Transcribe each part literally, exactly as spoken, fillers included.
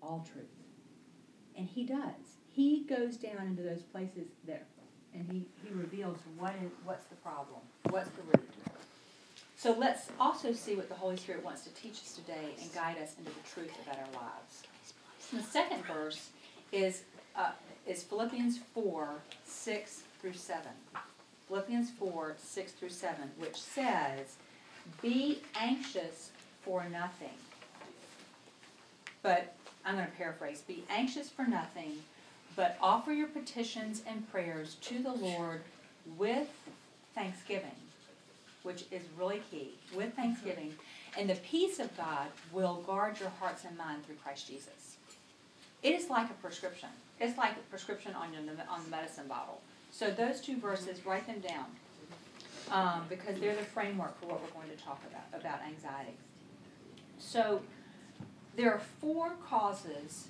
all truth. And he does. He goes down into those places there, and he, he reveals what is what's the problem, what's the root. So let's also see what the Holy Spirit wants to teach us today and guide us into the truth about our lives. And the second verse is uh, is Philippians four, six through seven. Philippians four, six through seven, which says, "Be anxious for nothing." But I'm going to paraphrase. "Be anxious for nothing, but offer your petitions and prayers to the Lord with thanksgiving," which is really key, with thanksgiving. "And the peace of God will guard your hearts and minds through Christ Jesus." It is like a prescription. It's like a prescription on, your, on the medicine bottle. So those two verses, write them down, um, because they're the framework for what we're going to talk about, about anxiety. So there are four causes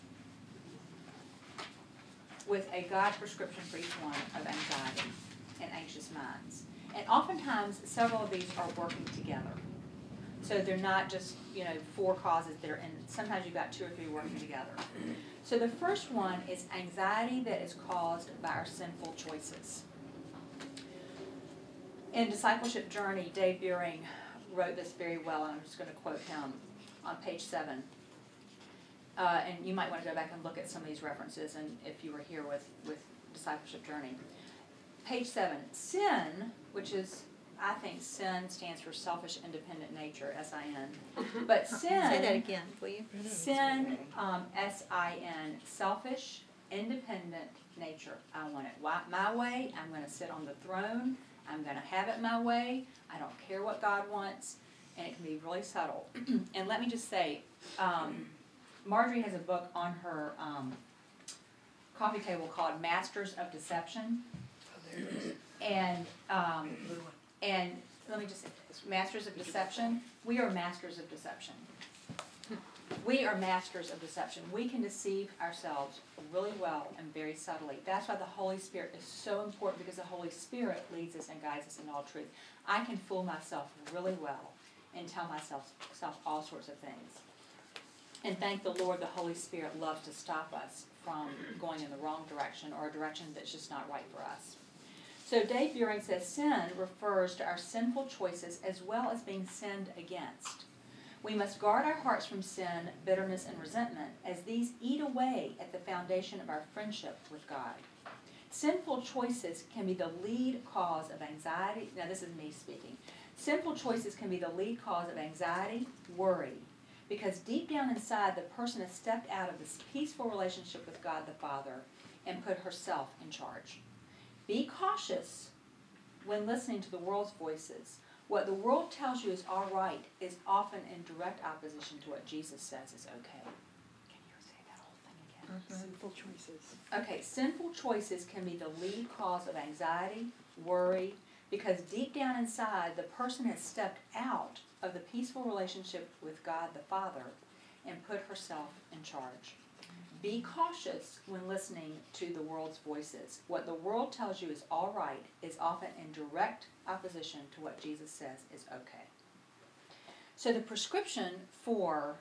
with a God prescription for each one of anxiety and anxious minds. And oftentimes, several of these are working together. So they're not just, you know, four causes that are in, sometimes you've got two or three working together. So the first one is anxiety that is caused by our sinful choices. In Discipleship Journey, Dave Buehring wrote this very well, and I'm just going to quote him on page seven. Uh, and you might want to go back and look at some of these references, and if you were here with, with Discipleship Journey. Page seven, sin, which is, I think sin stands for selfish, independent nature, S I N. But sin... Say that again, will you? Sin, um, S I N, selfish, independent nature. I want it my way. I'm going to sit on the throne. I'm going to have it my way. I don't care what God wants. And it can be really subtle. And let me just say, um, Marjorie has a book on her um, coffee table called Masters of Deception. And um, and let me just say, Masters of Deception. We are masters of deception. We are masters of deception. We can deceive ourselves really well and very subtly. That's why the Holy Spirit is so important, because the Holy Spirit leads us and guides us in all truth. I can fool myself really well and tell myself, myself all sorts of things. And thank the Lord, the Holy Spirit loves to stop us from going in the wrong direction, or a direction that's just not right for us. So Dave Buehring says sin refers to our sinful choices as well as being sinned against. We must guard our hearts from sin, bitterness, and resentment, as these eat away at the foundation of our friendship with God. Sinful choices can be the lead cause of anxiety. Now, this is me speaking. Sinful choices can be the lead cause of anxiety, worry, because deep down inside, the person has stepped out of this peaceful relationship with God the Father and put herself in charge. Be cautious when listening to the world's voices. What the world tells you is all right is often in direct opposition to what Jesus says is okay. Can you say that whole thing again? Mm-hmm. Sinful choices. Okay, sinful choices can be the lead cause of anxiety, worry, because deep down inside, the person has stepped out of the peaceful relationship with God the Father and put herself in charge. Be cautious when listening to the world's voices. What the world tells you is all right is often in direct opposition to what Jesus says is okay. So the prescription for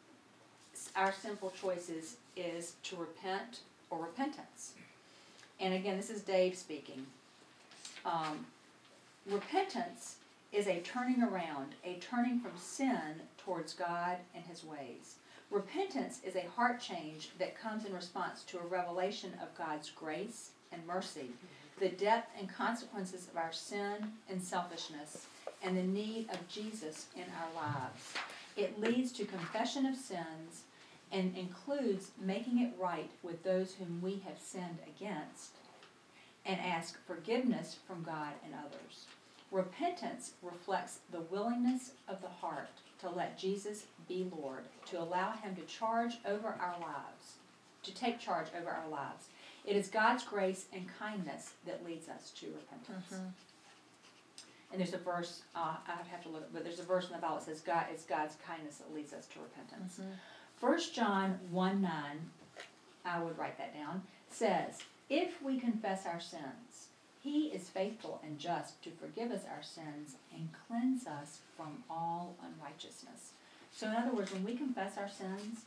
our sinful choices is to repent or repentance. And again, this is Dave speaking. Um, repentance is a turning around, a turning from sin towards God and His ways. Repentance is a heart change that comes in response to a revelation of God's grace and mercy, the depth and consequences of our sin and selfishness, and the need of Jesus in our lives. It leads to confession of sins and includes making it right with those whom we have sinned against, and ask forgiveness from God and others. Repentance reflects the willingness of the heart to let Jesus be Lord, to allow Him to charge over our lives, to take charge over our lives. It is God's grace and kindness that leads us to repentance. Mm-hmm. And there's a verse, uh, I would have to look, but there's a verse in the Bible that says God, it's God's kindness that leads us to repentance. Mm-hmm. First John one nine, I would write that down, says, if we confess our sins, He is faithful and just to forgive us our sins and cleanse us from all unrighteousness. So in other words, when we confess our sins, He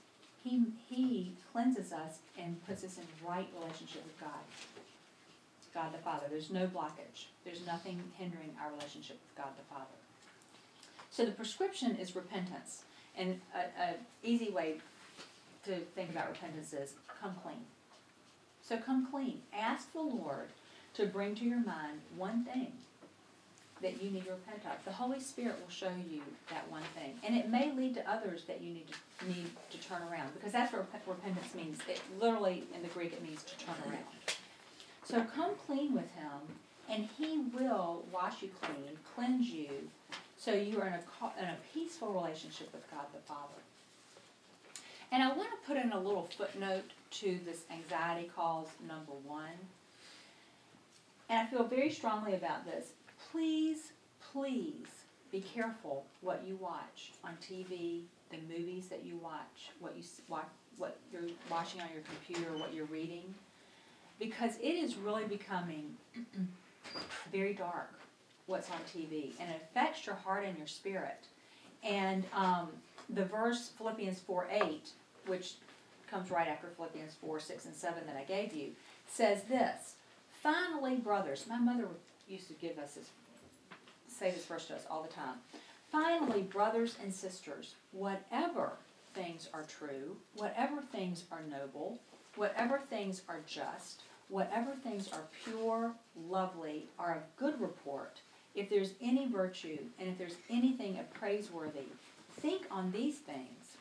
he, he cleanses us and puts us in right relationship with God. God the Father. There's no blockage. There's nothing hindering our relationship with God the Father. So the prescription is repentance. And a, a easy way to think about repentance is come clean. So come clean. Ask the Lord to bring to your mind one thing that you need to repent of. The Holy Spirit will show you that one thing. And it may lead to others that you need to, need to turn around. Because that's what repentance means. It literally, in the Greek, it means to turn around. So come clean with him, and he will wash you clean, cleanse you, so you are in a, in a peaceful relationship with God the Father. And I want to put in a little footnote to this anxiety cause number one. And I feel very strongly about this. Please, please be careful what you watch on T V, the movies that you watch, what you watch, what you're watching on your computer, what you're reading, because it is really becoming very dark what's on T V, and it affects your heart and your spirit. And um, the verse Philippians four eight, which comes right after Philippians four, six, and seven that I gave you, says this: finally, brothers, my mother used to give us this, say this verse to us all the time. Finally, brothers and sisters, whatever things are true, whatever things are noble, whatever things are just, whatever things are pure, lovely, are of good report, if there's any virtue, and if there's anything of praiseworthy, think on these things.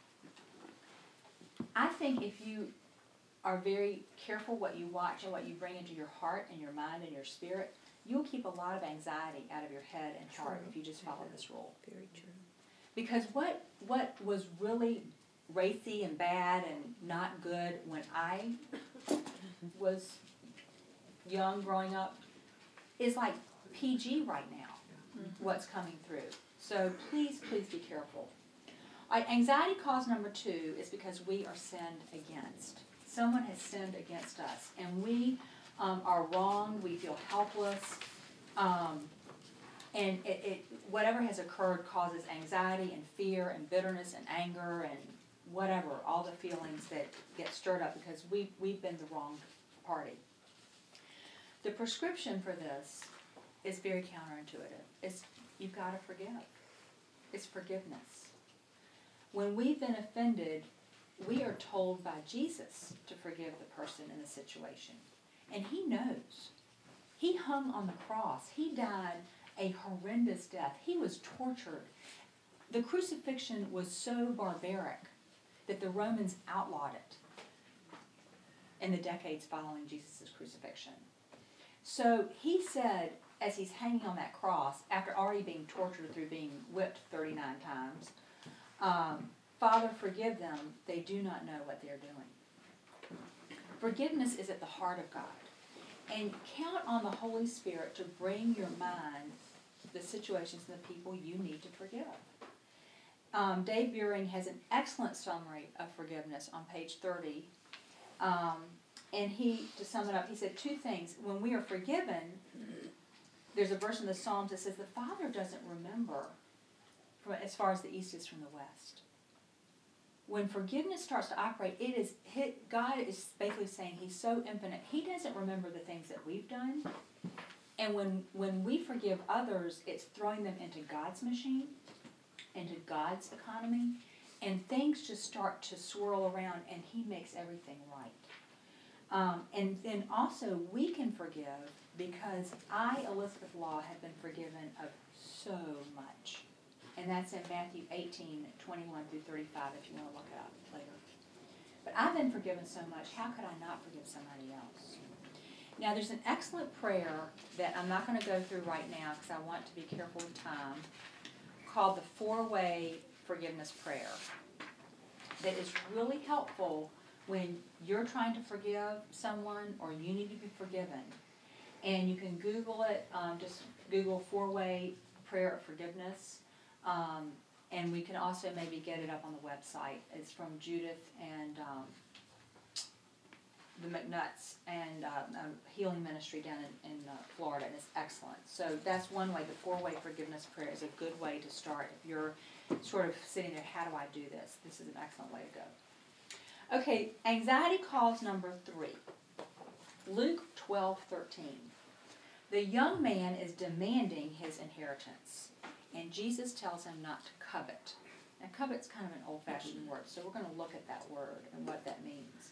I think if you are very careful what you watch and what you bring into your heart and your mind and your spirit, you'll keep a lot of anxiety out of your head and heart if you just follow this rule. Very true. Because what what was really racy and bad and not good when I was young growing up is like P G right now, mm-hmm. what's coming through. So please, please be careful. All right, anxiety cause number two is because we are sinned against. Someone has sinned against us, and we um, are wrong. We feel helpless, um, and it, it whatever has occurred causes anxiety and fear and bitterness and anger and whatever, all the feelings that get stirred up because we we've been the wrong party. The prescription for this is very counterintuitive. It's you've got to forgive. It's forgiveness. When we've been offended, we are told by Jesus to forgive the person in the situation. And he knows. He hung on the cross. He died a horrendous death. He was tortured. The crucifixion was so barbaric that the Romans outlawed it in the decades following Jesus' crucifixion. So he said, as he's hanging on that cross, after already being tortured through being whipped thirty-nine times, um, Father, forgive them. They do not know what they're doing. Forgiveness is at the heart of God. And count on the Holy Spirit to bring your mind the situations and the people you need to forgive. Um, Dave Buehring has an excellent summary of forgiveness on page thirty. Um, and he, to sum it up, he said two things. When we are forgiven, there's a verse in the Psalms that says the Father doesn't remember from, as far as the east is from the west. When forgiveness starts to operate, it is hit, God is basically saying he's so infinite. He doesn't remember the things that we've done. And when, when we forgive others, it's throwing them into God's machine, into God's economy, and things just start to swirl around, and he makes everything right. Um, and then also, we can forgive because I, Elizabeth Law, have been forgiven of so much. And that's in Matthew eighteen, twenty-one through thirty-five, if you want to look it up later. But I've been forgiven so much, how could I not forgive somebody else? Now, there's an excellent prayer that I'm not going to go through right now because I want to be careful with time, called the four-way forgiveness prayer, that is really helpful when you're trying to forgive someone or you need to be forgiven. And you can Google it, um, just Google four-way prayer of forgiveness. Um, and we can also maybe get it up on the website. It's from Judith and um, the McNutts and uh, a healing ministry down in, in uh, Florida, and it's excellent. So that's one way. The four-way forgiveness prayer is a good way to start. If you're sort of sitting there, how do I do this? This is an excellent way to go. Okay, anxiety cause number three. Luke twelve thirteen. The young man is demanding his inheritance, and Jesus tells him not to covet. Now, covet's kind of an old-fashioned word, so we're going to look at that word and what that means.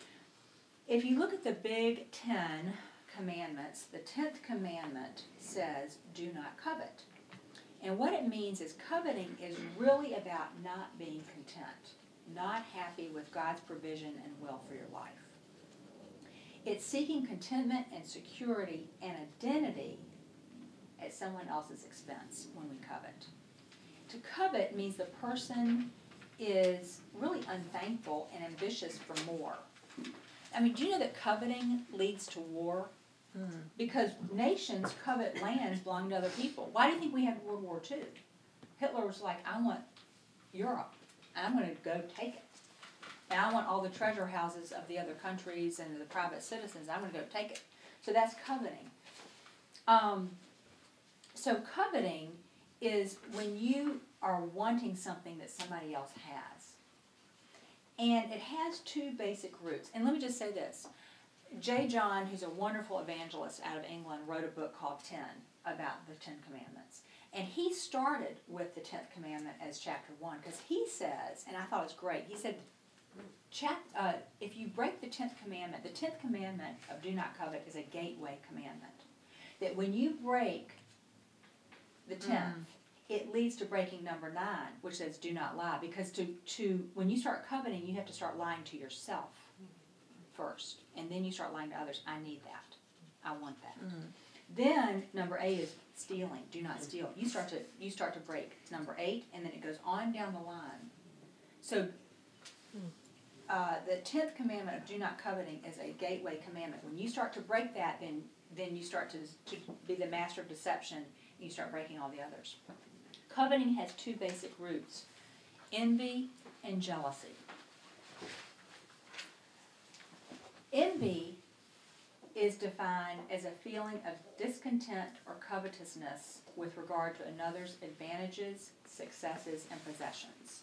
If you look at the big Ten Commandments, the tenth commandment says, do not covet. And what it means is coveting is really about not being content, not happy with God's provision and will for your life. It's seeking contentment and security and identity at someone else's expense when we covet. To covet means the person is really unthankful and ambitious for more. I mean, do you know that coveting leads to war? Mm. Because nations covet lands belonging to other people. Why do you think we had World War Two? Hitler was like, I want Europe, and I'm going to go take it. And I want all the treasure houses of the other countries and the private citizens. I'm going to go take it. So that's coveting. Um, so coveting is when you are wanting something that somebody else has. And it has two basic roots. And let me just say this. J. John, who's a wonderful evangelist out of England, wrote a book called Ten about the Ten Commandments. And he started with the tenth commandment as chapter one because he says, and I thought it was great, he said, Chap, uh, if you break the tenth commandment, the tenth commandment of do not covet is a gateway commandment. That when you break the tenth, mm. it leads to breaking number nine, which says do not lie. Because to, to when you start coveting, you have to start lying to yourself first. And then you start lying to others. I need that. I want that. Mm. Then number eight is stealing. Do not steal. You start to you start to break number eight, and then it goes on down the line. So uh, the tenth commandment of do not coveting is a gateway commandment. When you start to break that, then then you start to, to be the master of deception, and you start breaking all the others. Coveting has two basic roots, envy and jealousy. Envy is defined as a feeling of discontent or covetousness with regard to another's advantages, successes, and possessions.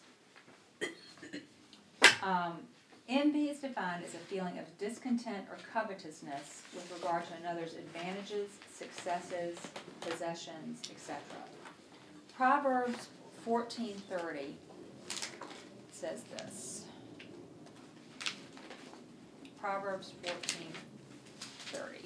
Um, envy is defined as a feeling of discontent or covetousness with regard to another's advantages, successes, possessions, et cetera. Proverbs fourteen thirty says this. Proverbs fourteen thirty.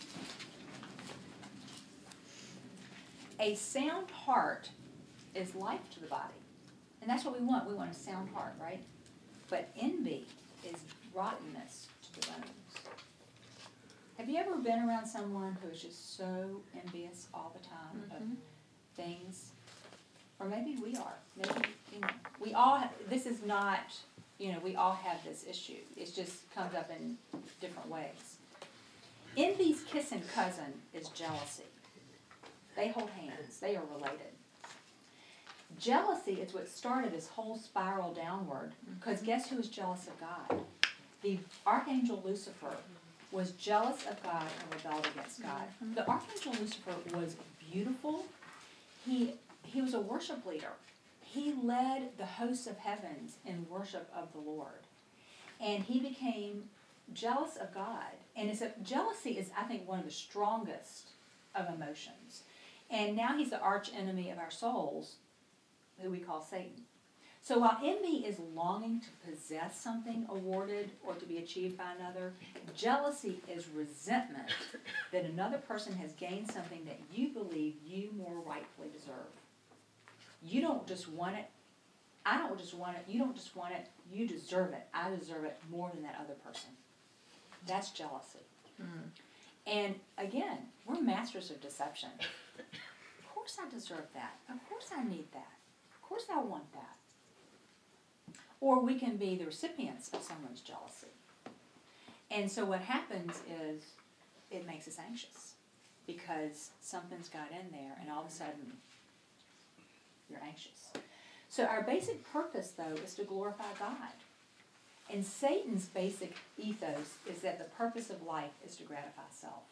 A sound heart is life to the body. And that's what we want. We want a sound heart, right? But envy is rottenness to the bones. Have you ever been around someone who is just so envious all the time mm-hmm. of things? Or maybe we are. Maybe, you know, we all have, this is not, you know, we all have this issue. It just comes up in different ways. Envy's kissing cousin is jealousy. They hold hands. They are related. Jealousy is what started this whole spiral downward, because guess who is jealous of God? The archangel Lucifer was jealous of God and rebelled against God. Mm-hmm. The archangel Lucifer was beautiful. He he was a worship leader. He led the hosts of heavens in worship of the Lord. And he became jealous of God. And it's a, jealousy is, I think, one of the strongest of emotions. And now he's the arch enemy of our souls, who we call Satan. So while envy is longing to possess something awarded or to be achieved by another, jealousy is resentment that another person has gained something that you believe you more rightfully deserve. You don't just want it. I don't just want it. You don't just want it. You deserve it. I deserve it more than that other person. That's jealousy. Mm. And again, we're masters of deception. Of course I deserve that. Of course I need that. Of course I want that. Or we can be the recipients of someone's jealousy. And so what happens is it makes us anxious because something's got in there and all of a sudden you're anxious. So our basic purpose, though, is to glorify God. And Satan's basic ethos is that the purpose of life is to gratify self.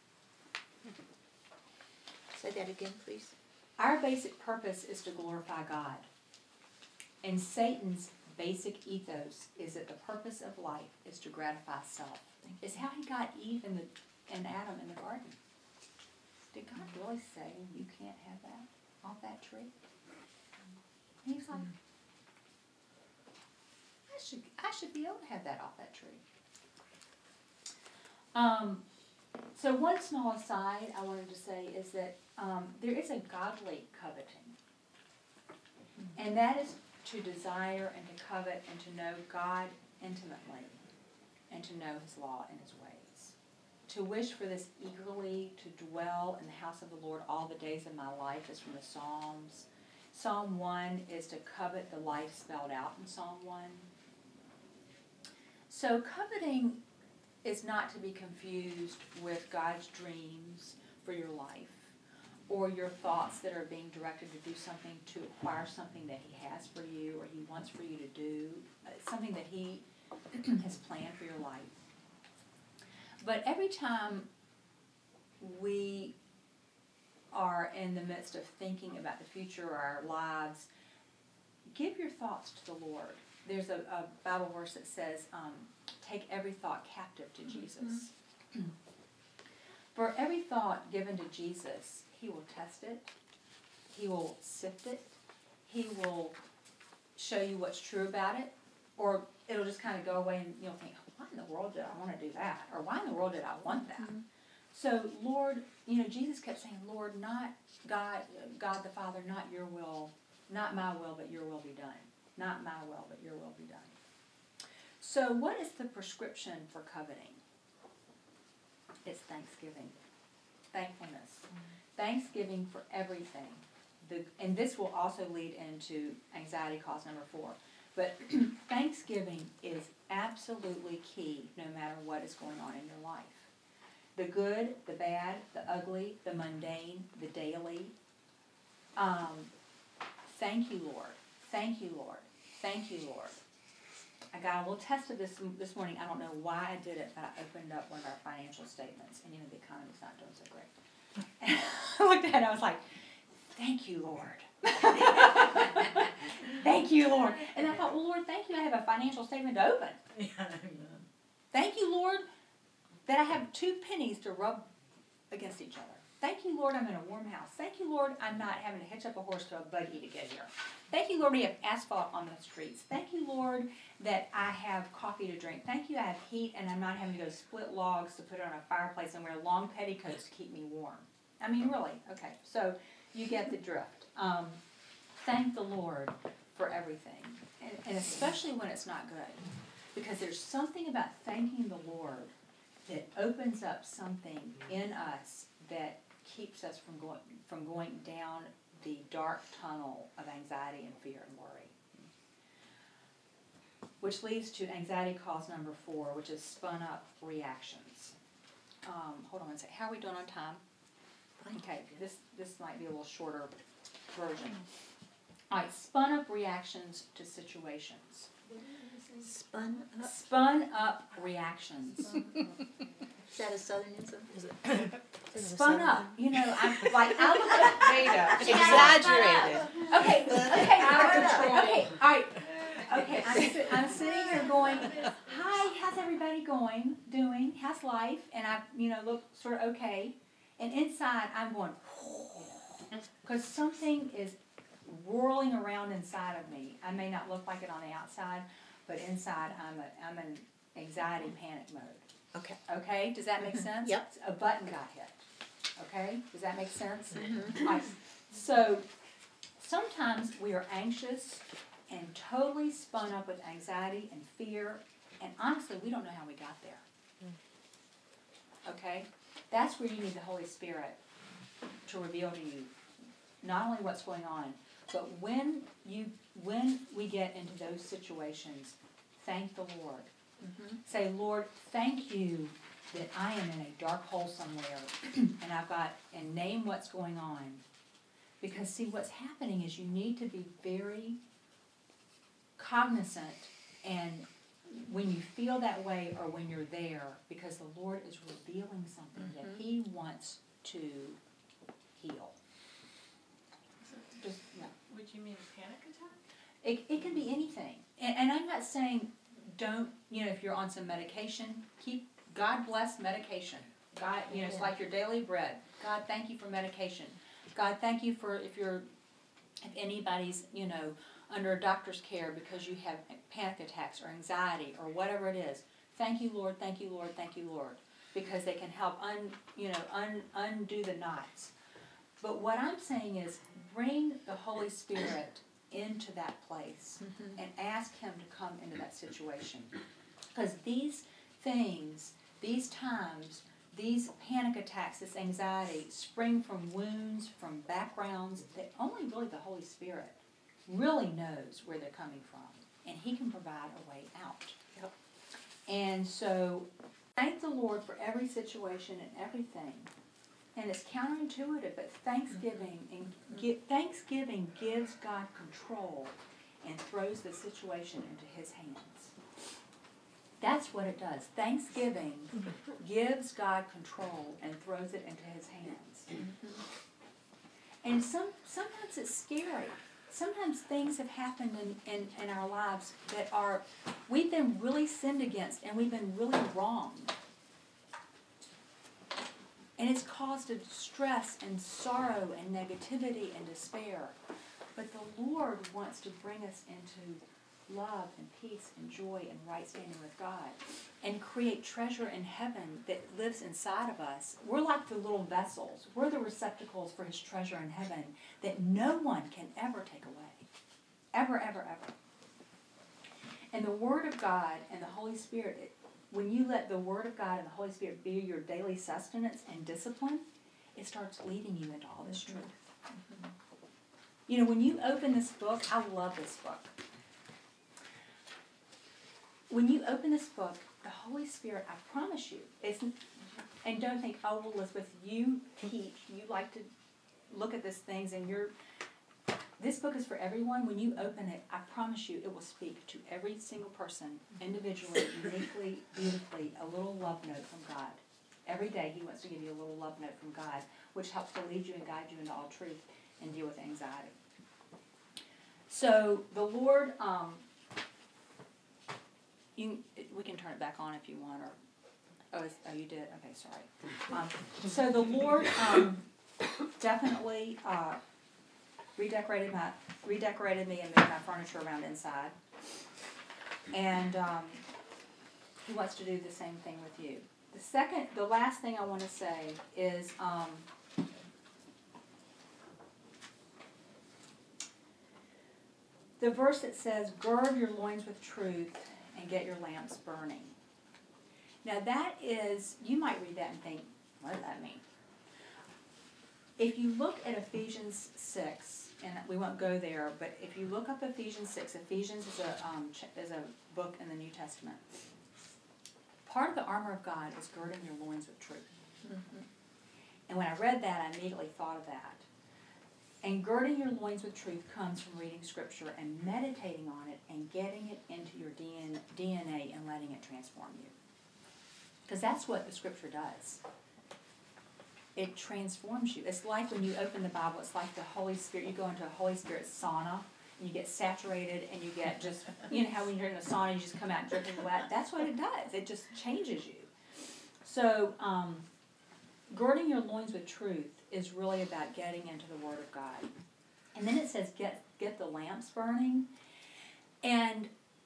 Say that again, please. Our basic purpose is to glorify God. And Satan's basic ethos is that the purpose of life is to gratify self. It's how he got Eve and, the, and Adam in the garden. Did God really say you can't have that off that tree? And he's like, I should, I should be able to have that off that tree. Um, so one small aside I wanted to say is that um, there is a godly coveting. And that is to desire and to covet and to know God intimately and to know his law and his ways. To wish for this eagerly, to dwell in the house of the Lord all the days of my life is from the Psalms. Psalm one is to covet the life spelled out in Psalm one. So coveting is not to be confused with God's dreams for your life or your thoughts that are being directed to do something, to acquire something that he has for you or he wants for you to do, something that he has planned for your life. But every time we are in the midst of thinking about the future or our lives, give your thoughts to the Lord. There's a, a Bible verse that says, um, take every thought captive to Jesus. Mm-hmm. For every thought given to Jesus, he will test it, he will sift it, he will show you what's true about it, or it'll just kind of go away and you'll think, why in the world did I want to do that? Or why in the world did I want that? Mm-hmm. So, Lord, you know, Jesus kept saying, Lord, not God, God the Father, not your will, not my will, but your will be done. Not my will, but your will be done. So what is the prescription for coveting? It's thanksgiving. Thankfulness. Mm-hmm. Thanksgiving for everything. The, and this will also lead into anxiety cause number four. But thanksgiving is absolutely key no matter what is going on in your life. The good, the bad, the ugly, the mundane, the daily. Um, thank you, Lord. Thank you, Lord. Thank you, Lord. I got a little test of this this morning. I don't know why I did it, but I opened up one of our financial statements, and you know the economy's not doing so great. And I looked at it and I was like, thank you, Lord. Thank you, Lord. And I thought, well, Lord, thank you I have a financial statement to open. Thank you, Lord, that I have two pennies to rub against each other. Thank you, Lord, I'm in a warm house. Thank you, Lord, I'm not having to hitch up a horse to a buggy to get here. Thank you, Lord, we have asphalt on the streets. Thank you, Lord, that I have coffee to drink. Thank you, I have heat and I'm not having to go split logs to put it on a fireplace and wear long petticoats to keep me warm. I mean, really, okay, so you get the drift. Um, thank the Lord for everything, and, and especially when it's not good. Because there's something about thanking the Lord that opens up something in us that keeps us from going from going down the dark tunnel of anxiety and fear and worry. Which leads to anxiety cause number four, which is spun up reactions. Um, hold on one second. How are we doing on time? Okay, this this might be a little shorter version. All right, spun up reactions to situations. Spun up? Spun up reactions. Is that a Southernism? Is it? Spun up. You know, I'm like, I look at Made up. Exaggerated. Okay, okay, out of control. Okay, all right. Okay, I'm, si- I'm sitting here going, hi, how's everybody going, doing? How's life? And I, you know, look sort of okay. And inside, I'm going, because something is whirling around inside of me. I may not look like it on the outside, but inside, I'm a, I'm in anxiety panic mode. Okay. Okay, does that make sense? Yep. A button got hit. Okay, does that make sense? Mm-hmm. Right. So sometimes we are anxious and totally spun up with anxiety and fear, and honestly, we don't know how we got there. Okay, that's where you need the Holy Spirit to reveal to you not only what's going on, but when you when we get into those situations, thank the Lord. Mm-hmm. Say, Lord, thank you that I am in a dark hole somewhere, and I've got, and name what's going on. Because, see, what's happening is you need to be very cognizant, and when you feel that way or when you're there, because the Lord is revealing something mm-hmm. that He wants to heal. Just, yeah. Would you mean a panic attack? It, it can be anything. and, and I'm not saying don't, you know, if you're on some medication, keep, God bless medication. God, you know, it's like your daily bread. God, thank you for medication. God, thank you for if you're, if anybody's, you know, under a doctor's care because you have panic attacks or anxiety or whatever it is. Thank you, Lord, thank you, Lord, thank you, Lord. Because they can help un, you know, un, undo the knots. But what I'm saying is bring the Holy Spirit into that place mm-hmm. and ask Him to come into that situation. Because these things, these times, these panic attacks, this anxiety, spring from wounds, from backgrounds that only really the Holy Spirit really knows where they're coming from. And He can provide a way out. Yep. And so, thank the Lord for every situation and everything. And it's counterintuitive, but Thanksgiving and gi- Thanksgiving gives God control and throws the situation into His hands. That's what it does. Thanksgiving gives God control and throws it into His hands. And some sometimes it's scary. Sometimes things have happened in, in, in our lives that are, we've been really sinned against and we've been really wrong. And it's caused stress and sorrow and negativity and despair. But the Lord wants to bring us into love and peace and joy and right standing with God and create treasure in heaven that lives inside of us. We're like the little vessels. We're the receptacles for His treasure in heaven that no one can ever take away. Ever, ever, ever. And the Word of God and the Holy Spirit, it, when you let the Word of God and the Holy Spirit be your daily sustenance and discipline, it starts leading you into all this truth. Mm-hmm. You know, when you open this book, I love this book. When you open this book, the Holy Spirit, I promise you, it's, and don't think, oh, well, Elizabeth, you teach, you like to look at these things, and you're, this book is for everyone. When you open it, I promise you, it will speak to every single person, individually, uniquely, beautifully, a little love note from God. Every day, He wants to give you a little love note from God, which helps to lead you and guide you into all truth and deal with anxiety. So, the Lord... Um, You, we can turn it back on if you want, or oh, it's, oh, you did. Okay, sorry. Um, so the Lord um, definitely uh, redecorated my redecorated me and moved my furniture around inside, and um, He wants to do the same thing with you. The second, the last thing I want to say is. Um, the verse that says, "Gird your loins with truth and get your lamps burning." Now that is, you might read that and think, what does that mean? If you look at Ephesians six, and we won't go there, but if you look up Ephesians six, Ephesians is a, um, is a book in the New Testament. Part of the armor of God is girding your loins with truth. Mm-hmm. And when I read that, I immediately thought of that. And girding your loins with truth comes from reading Scripture and meditating on it and getting it into your D N A and letting it transform you. Because that's what the Scripture does. It transforms you. It's like when you open the Bible, it's like the Holy Spirit. You go into a Holy Spirit sauna, and you get saturated, and you get just, you know how when you're in a sauna, you just come out dripping wet? That's what it does. It just changes you. So, um, girding your loins with truth is really about getting into the Word of God. And then it says get get the lamps burning. And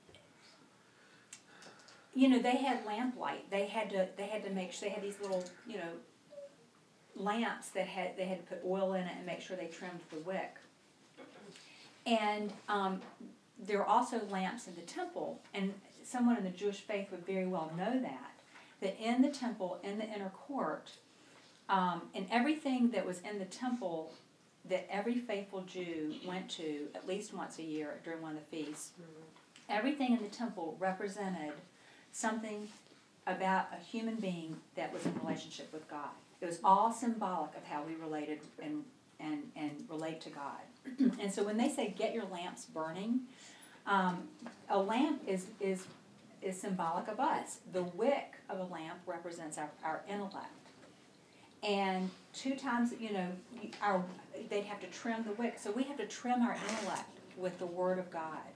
you know, they had lamplight. They had to they had to make sure they had these little, you know, lamps that had they had to put oil in it and make sure they trimmed the wick. And um, there are also lamps in the temple, and someone in the Jewish faith would very well know that, that in the temple, in the inner court, Um, and everything that was in the temple that every faithful Jew went to at least once a year during one of the feasts, mm-hmm. everything in the temple represented something about a human being that was in relationship with God. It was all symbolic of how we related and and, and relate to God. And so when they say get your lamps burning, um, a lamp is, is, is symbolic of us. The wick of a lamp represents our, our intellect. And two times, you know, our they'd have to trim the wick. So we have to trim our intellect with the Word of God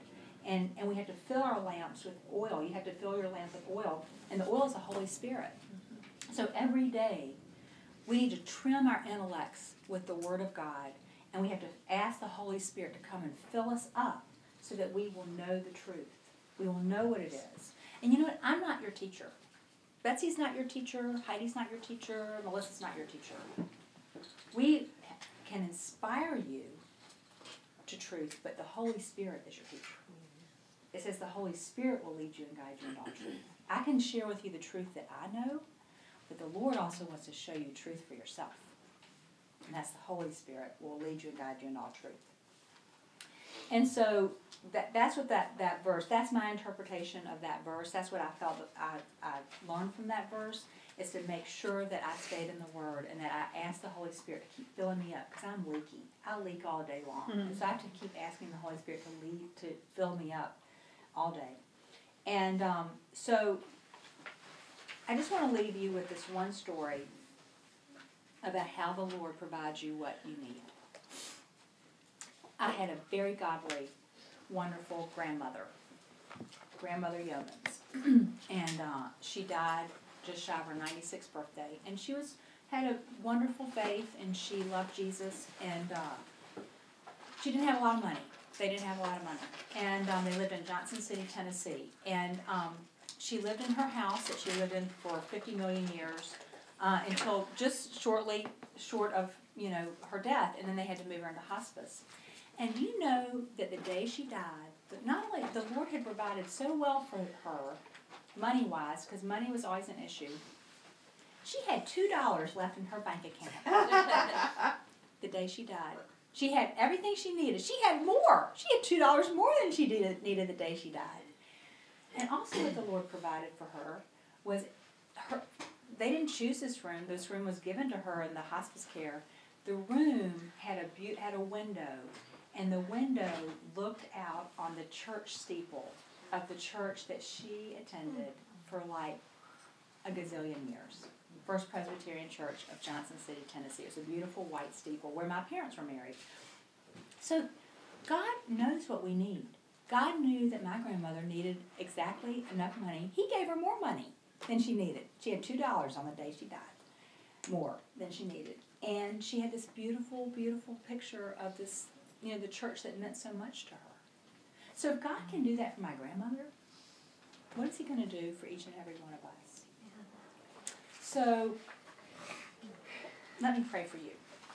And, and we have to fill our lamps with oil. You have to fill your lamp with oil. And the oil is the Holy Spirit. Mm-hmm. So every day, we need to trim our intellects with the Word of God. And we have to ask the Holy Spirit to come and fill us up so that we will know the truth. We will know what it is. And you know what? I'm not your teacher. Betsy's not your teacher. Heidi's not your teacher. Melissa's not your teacher. We can inspire you to truth, but the Holy Spirit is your teacher. It says the Holy Spirit will lead you and guide you in all truth. I can share with you the truth that I know, but the Lord also wants to show you truth for yourself. And that's the Holy Spirit will lead you and guide you in all truth. And so that that's what that, that verse, that's my interpretation of that verse. That's what I felt that I, I learned from that verse, is to make sure that I stayed in the Word and that I asked the Holy Spirit to keep filling me up, because I'm leaky. I leak all day long. Mm-hmm. And so I have to keep asking the Holy Spirit to lead, to fill me up all day. And um, so I just want to leave you with this one story about how the Lord provides you what you need. I had a very godly, wonderful grandmother, Grandmother Yeomans, and uh, she died just shy of her ninety-sixth birthday. And she was had a wonderful faith, and she loved Jesus, and uh, she didn't have a lot of money. They didn't have a lot of money, and um, they lived in Johnson City, Tennessee. And um, she lived in her house that she lived in for fifty million years uh, until just shortly short of you know her death, and then they had to move her into hospice. And you know that the day she died, that not only the Lord had provided so well for her, money-wise, because money was always an issue, she had two dollars left in her bank account the day she died. She had everything she needed. She had more. She had two dollars more than she did, needed the day she died. And also what the Lord provided for her was, her. They didn't choose this room. This room was given to her in the hospice care. The room had a bu- had a window, and the window looked out on the church steeple of the church that she attended for like a gazillion years. First Presbyterian Church of Johnson City, Tennessee. It was a beautiful white steeple where my parents were married. So God knows what we need. God knew that my grandmother needed exactly enough money. He gave her more money than she needed. She had two dollars on the day she died, more than she needed. And she had this beautiful, beautiful picture of this, you know, the church that meant so much to her. So if God can do that for my grandmother, what is He going to do for each and every one of us? So let me pray for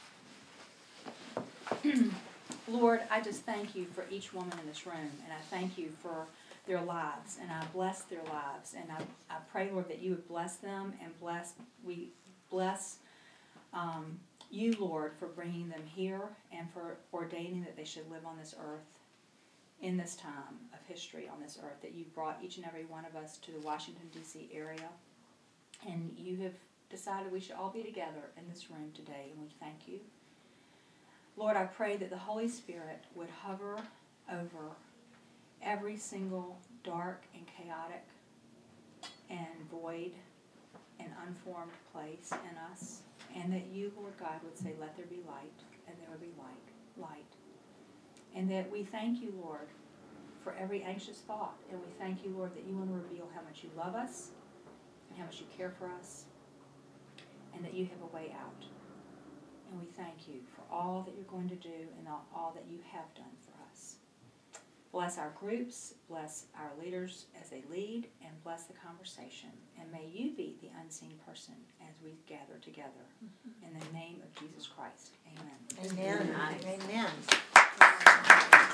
you. Lord, I just thank you for each woman in this room, and I thank you for their lives, and I bless their lives, and I, I pray, Lord, that you would bless them and bless, we bless um, you, Lord, for bringing them here and for ordaining that they should live on this earth in this time of history on this earth, that you brought each and every one of us to the Washington, D C area, and you have decided we should all be together in this room today, and we thank you. Lord, I pray that the Holy Spirit would hover over every single dark and chaotic and void and unformed place in us, and that you, Lord God, would say, let there be light, and there would be light, light. And that we thank you, Lord, for every anxious thought, and we thank you, Lord, that you want to reveal how much you love us and how much you care for us, and that you have a way out. And we thank you for all that you're going to do and all, all that you have done for us. Bless our groups, bless our leaders as they lead, and bless the conversation. And may you be the unseen person as we gather together. Mm-hmm. In the name of Jesus Christ. Amen. Amen. Amen. Amen.